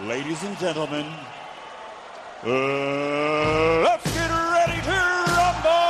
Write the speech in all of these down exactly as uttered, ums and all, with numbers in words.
Ladies and gentlemen, uh, let's get ready to rumble!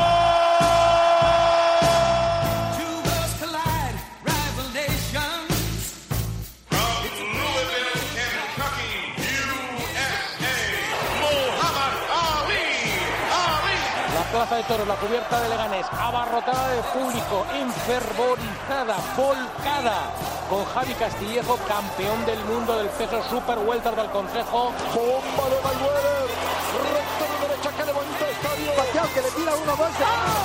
Two worlds collide, rival nations. From Louisville, Kentucky, U S A, Muhammad Ali, Ali. La plaza de toros, la cubierta de Leganés, abarrotada de público, enfervorizada, volcada, con Javi Castillejo, campeón del mundo del peso super welter del Consejo. Bomba de Mayweather, recto de derecha que levanta el estadio. Pacquiao que le tira uno más.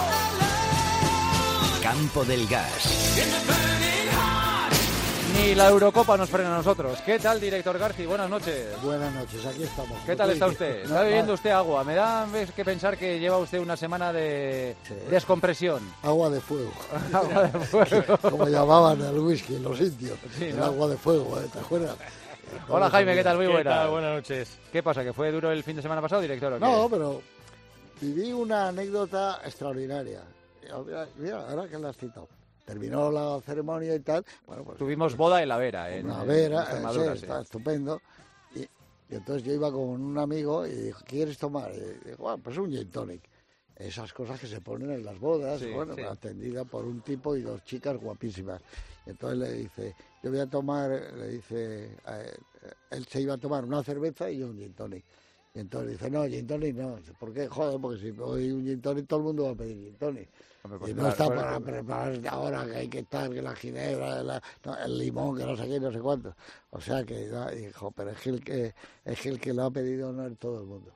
Campo del Gas. Ni la Eurocopa nos frena a nosotros. ¿Qué tal, director Garci? Buenas noches. Buenas noches, aquí estamos. ¿Qué tal está usted? Está bebiendo usted agua. Me da que pensar que lleva usted una semana de sí. descompresión. Agua de fuego. Agua de fuego. Como llamaban al whisky los indios. Sí, el ¿no? agua de fuego, ¿eh? ¿Te acuerdas? Hola Jaime, ¿qué tal? Muy buenas. ¿Qué tal? Buenas noches. ¿Qué pasa? ¿Que fue duro el fin de semana pasado, director? ¿O qué? No, pero viví una anécdota extraordinaria. Mira, mira, ahora que la has citado. Terminó la ceremonia y tal. Bueno, pues, tuvimos boda en la Vera. En, la Vera, en sí, sí. está estupendo. Y, y entonces yo iba con un amigo y dijo, ¿quieres tomar? Y dijo, bueno, pues un gin tonic. Esas cosas que se ponen en las bodas, sí, bueno, sí. atendida por un tipo y dos chicas guapísimas. Y entonces le dice, yo voy a tomar, le dice, eh, él se iba a tomar una cerveza y yo un gin tonic. Y entonces dice, no, gin tonic no. ¿Por qué? Joder, porque si doy un gin tonic todo el mundo va a pedir gin tonic. Hombre, pues y no claro, está para claro. preparar ahora que hay que estar, que la ginebra, la, no, el limón, que no sé qué, no sé cuánto. O sea que, no, hijo, pero es que el que, es que, el que lo ha pedido no es todo el mundo.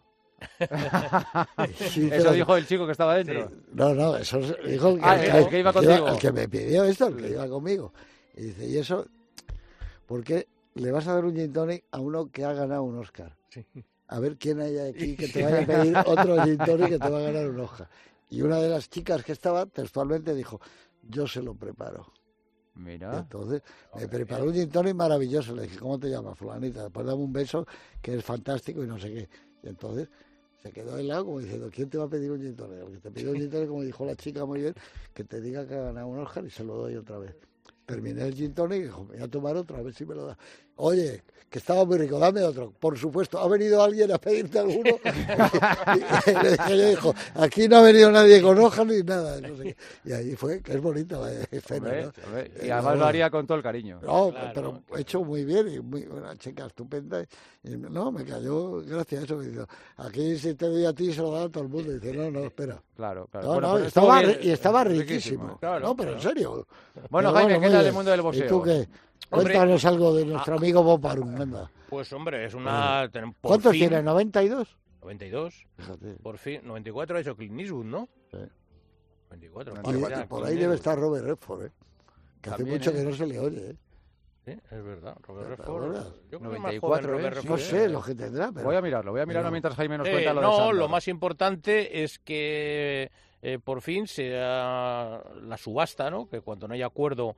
Sí, eso dijo el chico que estaba dentro. Sí. No, no, eso dijo el que, ah, el, el, el que iba contigo. El que me pidió esto, el que iba conmigo. Y dice, ¿y eso? ¿Por qué le vas a dar un gin tonic a uno que ha ganado un Oscar? Sí. A ver quién hay aquí que te vaya a pedir otro gin tonic que te va a ganar un Oscar. Y una de las chicas que estaba textualmente dijo, yo se lo preparo. Mira. Entonces me preparó un gin tonic maravilloso. Le dije, ¿cómo te llamas, fulanita? Después dame un beso, que es fantástico y no sé qué. Y entonces se quedó helado como diciendo, ¿quién te va a pedir un gin tonic? Porque te pidió un gin tonic, como dijo la chica muy bien, que te diga que ha ganado un Oscar y se lo doy otra vez. Terminé el gin tonic y dijo, me voy a tomar otro, a ver si me lo da. Oye, que estaba muy rico, dame otro. Por supuesto, ¿ha venido alguien a pedirte alguno? y, y, y le dijo, aquí no ha venido nadie con hojas ni nada. No sé qué. Y ahí fue, que es bonita la escena, hombre, ¿no? Hombre. Y además eh, lo haría con todo el cariño. No, claro, pero claro. hecho muy bien y muy, una chica estupenda. Y, no, me cayó gracias a eso. Me dijo, aquí si te doy a ti se lo da a todo el mundo. Y dice, no, no, espera. Claro, claro. No, bueno, no, pues estaba, bien, y estaba riquísimo. riquísimo. Claro, no, pero claro. en serio. Bueno, pero Jaime, bueno, ¿qué tal el mundo del boxeo? ¿Y tú qué? Hombre, Cuéntanos algo de nuestro amigo Bob Arum, anda. Pues hombre, es una... Bueno. ¿Cuántos fin, tiene? ¿noventa y dos? noventa y dos. Fíjate. Por fin, noventa y cuatro ha hecho Clint Eastwood, ¿no? Sí. noventa y cuatro. Y, y, y por ahí debe estar Robert Redford, ¿eh? Que También, hace mucho ¿eh? que no se le oye, ¿eh? Sí, es verdad. Robert ¿Te Redford. acuerdas? Yo creo que noventa y más cuatro, joven, ¿eh? Robert No Redford, sé ¿eh? lo que tendrá, pero... Voy a mirarlo, voy a mirarlo pero... mientras Jaime nos Eh, cuenta lo de No, Sandor. lo más importante es que eh, por fin sea la subasta, ¿no? Que cuando no hay acuerdo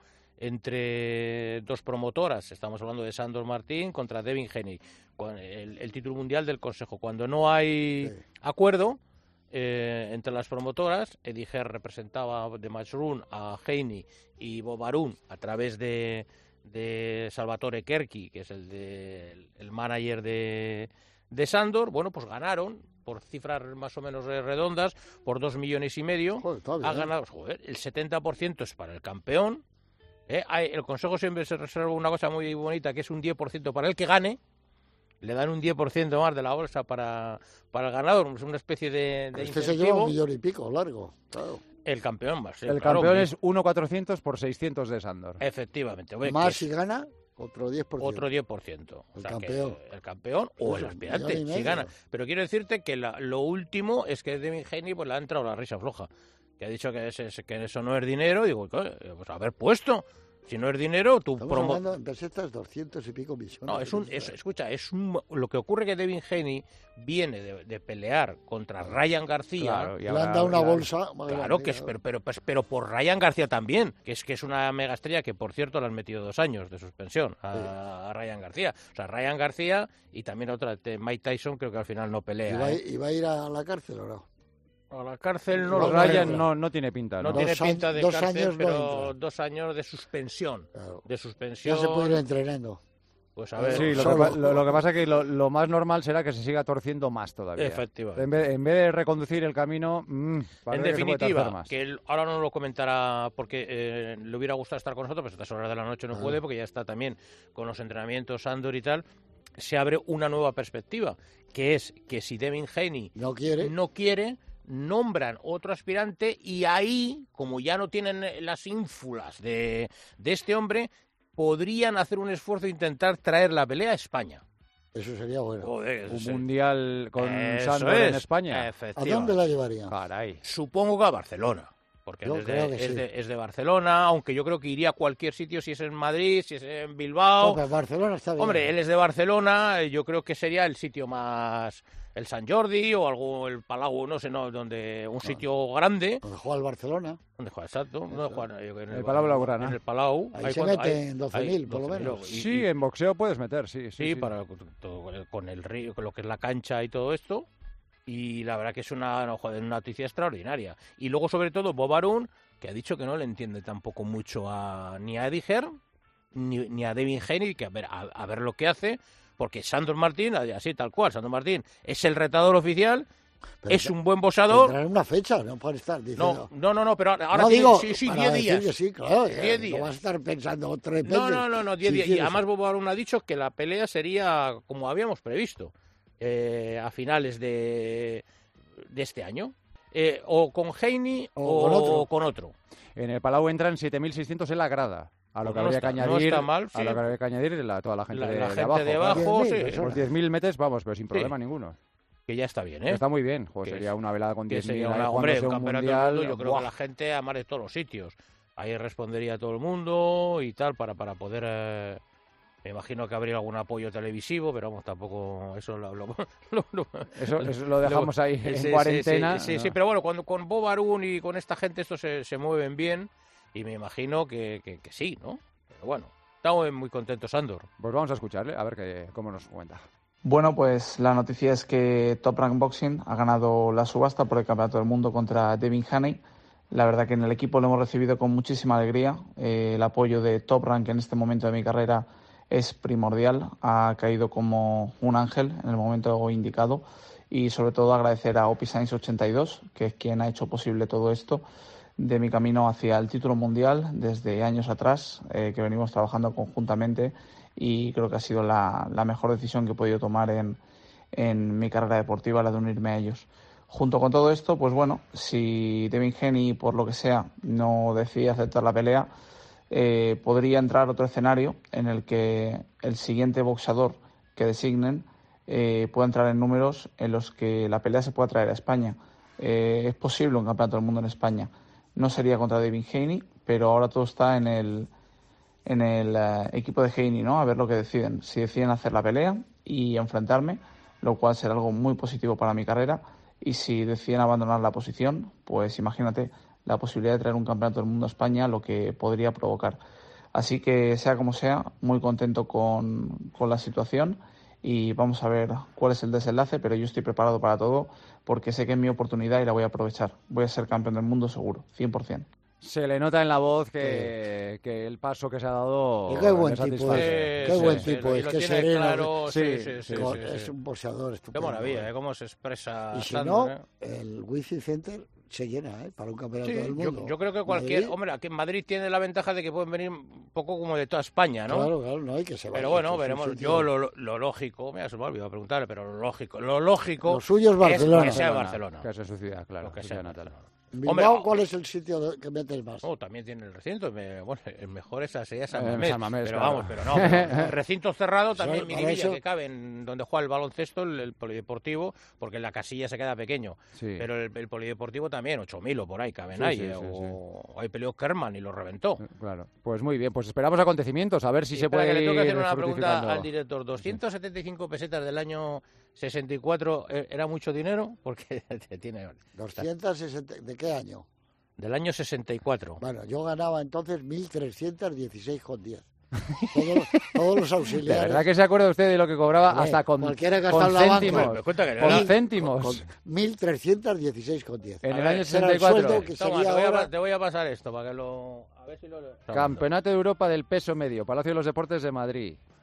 entre dos promotoras, estamos hablando de Sandor Martín contra Devin Haney, con el, el título mundial del Consejo. Cuando no hay sí. acuerdo eh, entre las promotoras, Eddie Hearn representaba de Matchroom a Haney y Bob Arum a través de, de Salvatore Kerki, que es el, de, el, el manager de, de Sandor. Bueno, pues ganaron por cifras más o menos redondas, por dos millones y medio. Joder, ha ganado, joder, el setenta por ciento es para el campeón. Eh, hay, el Consejo siempre se reserva una cosa muy bonita, que es un diez por ciento para el que gane. Le dan un diez por ciento más de la bolsa para, para el ganador. Es una especie de, de este incentivo. Se lleva un millón y pico, largo, claro. El campeón más. Sí, el claro, campeón mi... es uno cuatrocientos por seiscientos de Sandor. Efectivamente. Oye, más si gana, otro diez por ciento. Otro diez por ciento. El o sea, campeón. El campeón o pues el aspirante, si gana. Pero quiero decirte que la, lo último es que Devin Haney pues, le ha entrado la risa floja. Que ha dicho que, ese, que eso no es dinero. Digo, pues haber puesto... Si no es dinero, tu Estamos promo... hablando en pesetas doscientos y pico millones. No, es un, es, escucha, es un, lo que ocurre que Devin Haney viene de, de pelear contra Ryan García. Claro, y le han dado una bolsa. Claro, que es, pero, pero, pero por Ryan García también, que es que es una mega estrella que, por cierto, le han metido dos años de suspensión a, sí. a Ryan García. O sea, Ryan García y también otra, Mike Tyson, creo que al final no pelea. ¿Y va, ¿eh? ¿y va a ir a la cárcel o no? A la cárcel no, no lo Ryan no, no tiene pinta. No, No, tiene dos pinta de dos cárcel, años pero no dos años de suspensión. Claro. De suspensión. Ya se puede ir entrenando. Pues a ver, sí, lo que, pa- lo, lo que pasa es que lo, lo más normal será que se siga torciendo más todavía. Efectivamente. En vez, en vez de reconducir el camino, mmm, en definitiva, que, que él ahora no lo comentará porque eh, le hubiera gustado estar con nosotros, pero a estas horas de la noche no ah. puede porque ya está también con los entrenamientos Andor y tal. Se abre una nueva perspectiva, que es que si Devin Haney no quiere, no quiere nombran otro aspirante y ahí, como ya no tienen las ínfulas de, de este hombre, podrían hacer un esfuerzo e intentar traer la pelea a España. Eso sería bueno. Joder, un sí. mundial con Eso Sandor es. en España. ¿A dónde la llevaría? Caray. Supongo que a Barcelona. Porque Yo es, creo de, que es, sí. de, es de Barcelona, aunque yo creo que iría a cualquier sitio, si es en Madrid, si es en Bilbao. No, pero Barcelona está bien. Hombre, él es de Barcelona, yo creo que sería el sitio más... el Sant Jordi o algo, el Palau, no sé, no, donde un sitio grande. Donde juega el Barcelona. ¿Dónde juega? Exacto. No, juega, yo, en el, el Palau Blaugrana. En el Palau. Ahí se meten doce mil, por lo menos. Y, sí, y, en boxeo puedes meter, sí. Sí, sí, sí. Para, todo, con el río, con lo que es la cancha y todo esto. Y la verdad que es una, no, joder, una noticia extraordinaria. Y luego, sobre todo, Bob Arum, que ha dicho que no le entiende tampoco mucho a, ni a Eddie Hearn, ni, ni a Devin Haney, que a ver, a, a ver lo que hace, porque Sandor Martín, así tal cual, Sandor Martín es el retador oficial, pero es un buen boxeador. Tendrán una fecha, no puede estar diciendo. No, no, no, no pero ahora no, tiene, digo, sí, sí, diez días. Que sí, claro, diez días. No vas a estar pensando tres veces. No, no, no, no diez sí, días. Sí, y además Bob Arum ha dicho que la pelea sería como habíamos previsto, eh, a finales de, de este año. Eh, o con Haney o, o, con otro. con otro. En el Palau entran siete mil seiscientos en la grada. A lo pues que no habría está, que añadir, no está mal, sí. a lo que habría que añadir la, toda la gente la, de, la de gente abajo. de abajo, diez sí. Los diez mil metes, vamos, pero sin problema sí. ninguno. Que ya está bien, ¿eh? Está muy bien. Joder, que sería es, una velada con diez mil. Hombre, un un campeonato mundial, del mundo, yo creo ¡buah! que la gente amar de todos los sitios. Ahí respondería todo el mundo y tal, para, para poder... Eh, me imagino que habría algún apoyo televisivo, pero vamos, tampoco... Eso lo, lo, lo, lo eso, eso lo dejamos lo, ahí en sí, cuarentena. Sí, sí, no. sí, pero bueno, cuando con Bob Arum y con esta gente estos se, se mueven bien y me imagino que, que, que sí, ¿no? Pero bueno, estamos muy contentos, Andor. Pues vamos a escucharle, a ver qué, cómo nos cuenta. Bueno, pues la noticia es que Top Rank Boxing ha ganado la subasta por el Campeonato del Mundo contra Devin Haney. La verdad que en el equipo lo hemos recibido con muchísima alegría. Eh, el apoyo de Top Rank en este momento de mi carrera es primordial. Ha caído como un ángel en el momento indicado. Y sobre todo agradecer a Opi Sainz ochenta y dos, que es quien ha hecho posible todo esto de mi camino hacia el título mundial desde años atrás, eh, que venimos trabajando conjuntamente. Y creo que ha sido la, la mejor decisión que he podido tomar en, en mi carrera deportiva, la de unirme a ellos. Junto con todo esto, pues bueno, si Devin Haney, por lo que sea, no decide aceptar la pelea, eh, podría entrar otro escenario en el que el siguiente boxeador que designen eh, pueda entrar en números en los que la pelea se pueda traer a España. Eh, es posible un campeonato del mundo en España. No sería contra Devin Haney, pero ahora todo está en el... en el uh, equipo de Haney, ¿no? A ver lo que deciden. Si deciden hacer la pelea y enfrentarme, lo cual será algo muy positivo para mi carrera. Y si deciden abandonar la posición, pues imagínate la posibilidad de traer un campeonato del mundo a España, lo que podría provocar. Así que, sea como sea, muy contento con, con la situación y vamos a ver cuál es el desenlace, pero yo estoy preparado para todo porque sé que es mi oportunidad y la voy a aprovechar. Voy a ser campeón del mundo seguro, cien por ciento. Se le nota en la voz que, sí. que el paso que se ha dado... Y qué buen tipo es, sí, qué sí, buen sí, tipo sí, es, lo qué tiene sereno. Claro, sí, sí, sí, sí, sí, es sí. un boxeador estupendo. Qué maravilla, ¿eh? Cómo se expresa. Y si Sandor, no, ¿eh? el Wizzing Center se llena, ¿eh? Para un campeonato Sí, del mundo. yo, yo creo que cualquier... Madrid, Hombre, aquí en Madrid tiene la ventaja de que pueden venir un poco como de toda España, ¿no? Claro, claro, no hay que se Pero bueno, veremos. Yo lo, lo lógico... Mira, se me ha olvidado preguntarle, pero lo lógico... Lo lógico lo suyo es Barcelona. Es que sea Barcelona. Que sea su ciudad, claro. Que sea Barcelona. Bilbao, Hombre, ¿cuál es el sitio que metes más? Oh, también tiene el recinto. Me, bueno, el mejor es sería San Eh, Mamés. San Mamés, pero claro. vamos, pero no. Pero recinto cerrado también, Sí, Miribilla, eso... que cabe en donde juega el baloncesto, el, el polideportivo, porque en la casilla se queda pequeño. Sí. Pero el, el polideportivo también, ocho mil o por ahí caben Sí, ahí. sí, eh, sí, o, o ahí peleó Kerman y lo reventó. Claro. Pues muy bien, pues esperamos acontecimientos, a ver si Y se espera, puede que le tengo que hacer ir una pregunta fructificando. al director. ¿doscientas setenta y cinco pesetas del año sesenta y cuatro era mucho dinero? Porque tiene... doscientos sesenta, ¿de qué año? Del año sesenta y cuatro. Bueno, yo ganaba entonces mil trescientos dieciséis con diez. Todos, todos los auxiliares. ¿De verdad que se acuerda usted de lo que cobraba Hombre, hasta con, cualquiera que ha con estado en la céntimos? banca, Me cuenta que con era- céntimos. Con mil trescientos dieciséis con diez. En A el ver, año ese era sesenta y el cuatro. sueldo que Toma, sería te voy, a, ahora- pa- te voy a pasar esto para que lo... A ver si lo... Campeonato de Europa del peso medio, Palacio de los Deportes de Madrid.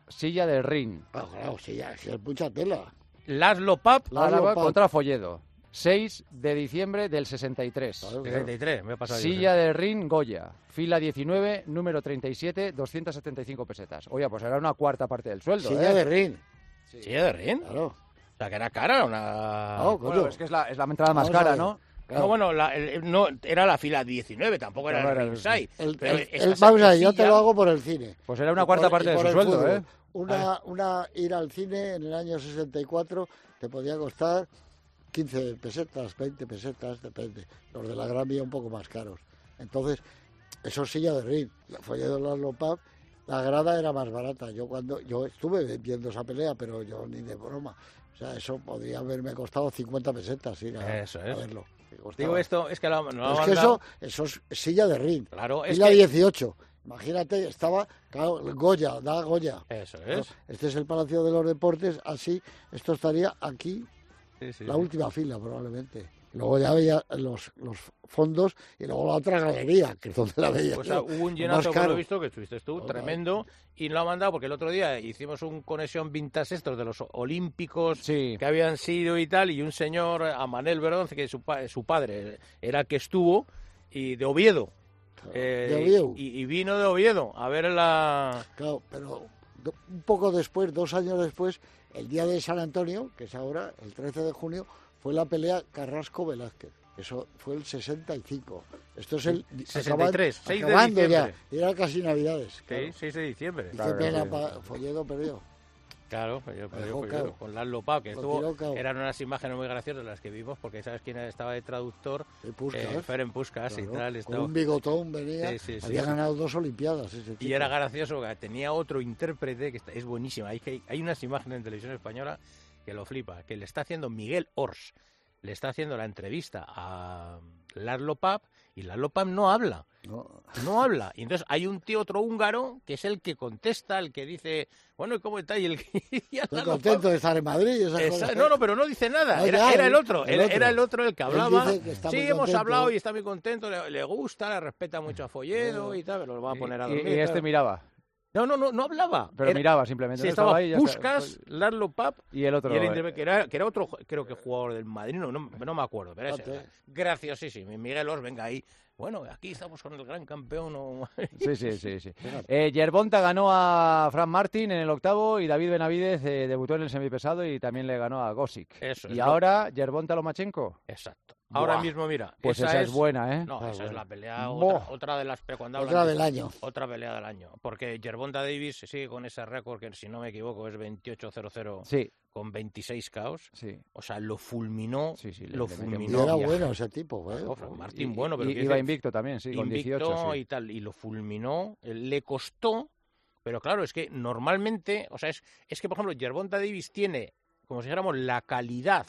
silla del ring. Ah, claro, silla, es mucha tela. Laszlo Papp contra Folledo. seis de diciembre del sesenta y tres. Claro, sesenta y tres, me he pasado. Silla del ring, Goya. Fila diecinueve, número treinta y siete, doscientas setenta y cinco pesetas. Oye, pues era una cuarta parte del sueldo. Silla ¿eh? de ring. Sí. ¿Silla de ring? Claro. O sea, que era cara, una... No, bueno, es que es la, es la entrada más Vamos cara, ¿no? Claro. No, bueno, la, el, no, era la fila diecinueve, tampoco era claro, el ringside. El, el, el, el, vamos a ver, yo te lo hago por el cine. Pues era una cuarta por, parte de su sueldo, fútbol. ¿eh? Una, una ir al cine en el año sesenta y cuatro te podía costar quince pesetas, veinte pesetas, depende. Los de la Gran Vía un poco más caros. Entonces, eso es silla de ring. La Folledo Laszlo Papp, la grada era más barata. Yo cuando yo estuve viendo esa pelea, pero yo ni de broma. O sea, eso podría haberme costado cincuenta pesetas ir a, eso es. a verlo. Digo esto, es que, la, no es, que eso, eso es silla de ring. Claro, es y la que... dieciocho. Imagínate, estaba, claro, Goya, da Goya. Eso es. Este es el Palacio de los Deportes, así, esto estaría aquí, sí, sí, la sí. última fila probablemente. Luego ya veía los, los fondos y luego la otra galería, que es donde la veía. Pues yo, hubo un llenazo, por lo visto, que estuviste tú, oh, tremendo, y lo ha mandado porque el otro día hicimos un conexión vintage estos de los olímpicos sí. que habían sido y tal, y un señor, Amanel Verdón, que su, su padre era el que estuvo, y de Oviedo. Eh, de Oviedo. Y, y vino de Oviedo a ver la... Claro, pero un poco después, dos años después, el día de San Antonio, que es ahora, el trece de junio, fue la pelea Carrasco-Velázquez. Eso fue el sesenta y cinco. Esto es el... sesenta y tres, seis de acabando diciembre. Ya, era casi Navidades. Claro. Sí, seis de diciembre. Y qué pena, Folledo perdió. Claro, yo, yo, yo, claro. con Laszlo Papp, que estuvo, eran unas imágenes muy graciosas las que vimos, porque sabes quién estaba de traductor, Puskas, eh, Ferenc Puskas claro. y tal. Estaba... Con un bigotón venía, sí, sí, sí, había sí. ganado dos olimpiadas. Ese tipo. Y era gracioso, tenía otro intérprete que está, es buenísima. Hay, hay unas imágenes en televisión española que lo flipa, que le está haciendo Miguel Ors, le está haciendo la entrevista a Laszlo Papp, y Laszlo Papp no habla. No. no habla. Y entonces hay un tío, otro húngaro, que es el que contesta, el que dice, bueno, ¿y cómo está? Y el que... Estoy contento de estar en Madrid. Esas Esa, cosas. No, no, pero no dice nada. No, era, ya, era el, otro, el otro. Era el otro el que hablaba. Que sí, hemos contento. hablado y está muy contento, le, le gusta, le respeta mucho a Folledo no. y tal, pero lo va a poner a y, dormir. y este claro. miraba. No, no, no, no hablaba. Pero era, miraba simplemente. Sí, ¿no? estaba, estaba ahí, Puskas, está, pues... Laszlo Papp y el otro. y el que, era, que era otro, creo que jugador del Madrid, no, no, no me acuerdo. Pero ese, okay. Graciosísimo. Miguel Ors, venga ahí. Bueno, aquí estamos con el gran campeón. ¿No? Sí, sí, sí. sí. eh, Yerbonta ganó a Fran Martin en el octavo y David Benavidez eh, debutó en el semipesado y también le ganó a Gosic. Eso y es ahora lo... Yerbonta Lomachenko. Exacto. Ahora Buah. mismo, mira. Pues esa, esa es, es buena, ¿eh? No, ah, esa bueno. es la pelea, otra, otra de las... Cuando otra de, del año. Otra pelea del año. Porque Yerbonta Davis sigue con ese récord que, si no me equivoco, es veintiocho cero cero sí. con veintiséis caos. Sí. O sea, lo fulminó. Sí, sí, lo le, fulminó. Y era bueno ese tipo, ¿eh? Oh, Martín, bueno, pero... Y, iba invicto también, sí, con invicto dieciocho. Sí. y tal, y lo fulminó. Le costó, pero claro, es que normalmente... O sea, es, es que, por ejemplo, Yerbonta Davis tiene, como si dijéramos, la calidad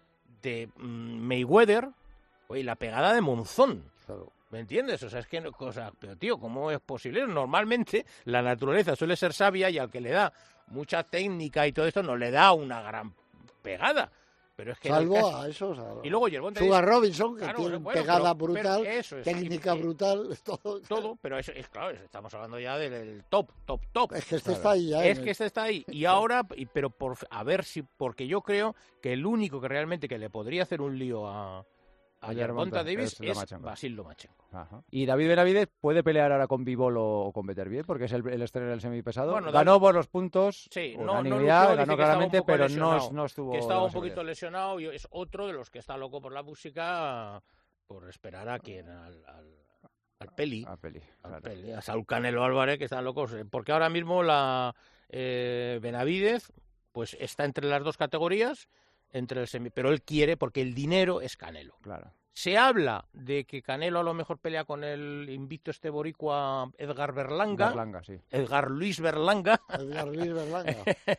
de um, Mayweather... Y la pegada de Monzón, claro. ¿Me entiendes? O sea, es que, o sea, pero tío, ¿cómo es posible? Normalmente la naturaleza suele ser sabia y al que le da mucha técnica y todo esto no le da una gran pegada. Pero es que salvo caso... a esos. A... Y luego Yerbonta Sugar Robinson, que claro, tiene bueno, pegada pero, brutal, pero eso es, técnica y, y, brutal, todo. Todo, pero eso es claro, estamos hablando ya del, del top, top, top. Es que este claro. está ahí ya. Es que este está ahí. Y ahora, y, pero por a ver si, porque yo creo que el único que realmente que le podría hacer un lío a... A Yerbonta Davis es, es Basil Lomachenko. Ajá. Y David Benavidez puede pelear ahora con Bivol o, o con Beterbiev, porque es el, el estreno del semipesado. Bueno, ganó por los puntos, sí, no, no, unanimidad, no ganó claramente, pero no, no estuvo... Que estaba un poquito lesionado y es otro de los que está loco por la música, por esperar a quien, al, al, al Peli, a, Peli, al claro. Peli, a Saúl Canelo Álvarez, que están locos. Porque ahora mismo la eh, Benavidez pues está entre las dos categorías, entre el semi, pero él quiere porque el dinero es Canelo. Claro. Se habla de que Canelo a lo mejor pelea con el invicto este boricua Edgar Berlanga. Berlanga, sí. Edgar Luis Berlanga. Edgar Luis Berlanga.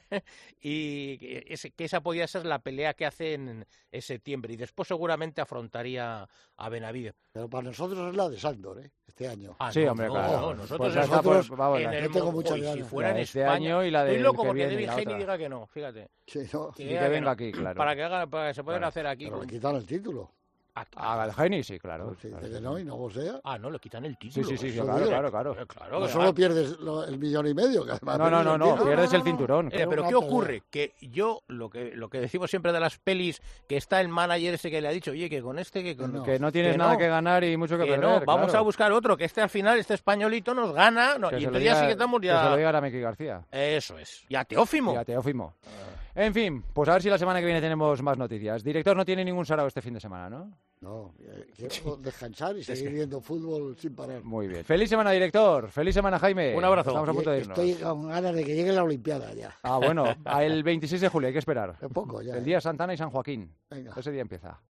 Y que, ese, que esa podía ser la pelea que hace en, en septiembre. Y después seguramente afrontaría a Benavidez. Pero para nosotros es la de Sándor, ¿eh? Este año. Ah, sí, no, hombre, no, claro. No, nosotros, pues nosotros por, vamos, en el yo tengo muchas Monjoy, ganas. si fuera en este España. año y la de Estoy loco que porque viene, David Haney otra. diga que no, fíjate. Sí, no. Que, y que venga no. aquí, claro. Para que, haga, para que se puedan claro. hacer aquí. Pero con... le quitan el título. A Galhaini, sí, claro. Pues si claro, dice sí. que no y no vocea. Ah, no, le quitan el título. Sí, sí, sí, Eso claro, digo. claro, claro. Eh, claro, No que- solo pierdes lo- el millón y medio, que además No, no, pierdes no, el no, título. pierdes el cinturón. Eh, pero una ¿qué pelea. ocurre? Que yo, lo que lo que decimos siempre de las pelis, que está el manager ese que le ha dicho, oye, que con este, que con... No. Que no tienes que nada no, que ganar y mucho que, que perder. no, vamos claro. a buscar otro, que este al final, este españolito nos gana, no, Que y se lo entonces ya diga- sí que estamos Que se lo ya... diga a Miki García. Eso es. Y a Teófimo. Y a Teófimo. En fin, pues a ver si la semana que viene tenemos más noticias. Director no tiene ningún sarao este fin de semana, ¿no? No, eh, quiero descansar y seguir viendo fútbol sin parar. Muy bien. Feliz semana, director. Feliz semana, Jaime. Un abrazo. Estamos a punto de irnos. Estoy con ganas de que llegue la Olimpiada ya. Ah, bueno, el veintiséis de julio hay que esperar. Es poco ya. El ¿eh? día de Santana y San Joaquín. Venga. Ese día empieza.